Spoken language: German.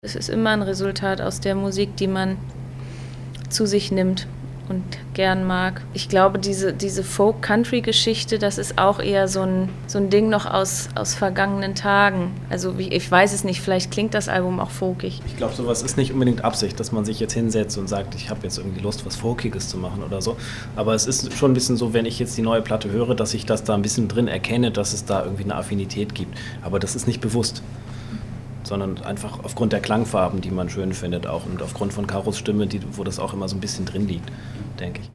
Es ist immer ein Resultat aus der Musik, die man zu sich nimmt und gern mag. Ich glaube, diese Folk-Country-Geschichte, das ist auch eher so ein Ding noch aus vergangenen Tagen. Also ich weiß es nicht, vielleicht klingt das Album auch folkig. Ich glaube, sowas ist nicht unbedingt Absicht, dass man sich jetzt hinsetzt und sagt, ich habe jetzt irgendwie Lust, was Folkiges zu machen oder so. Aber es ist schon ein bisschen so, wenn ich jetzt die neue Platte höre, dass ich das da ein bisschen drin erkenne, dass es da irgendwie eine Affinität gibt. Aber das ist nicht bewusst, sondern einfach aufgrund der Klangfarben, die man schön findet auch und aufgrund von Karos Stimme, wo das auch immer so ein bisschen drin liegt, denke ich.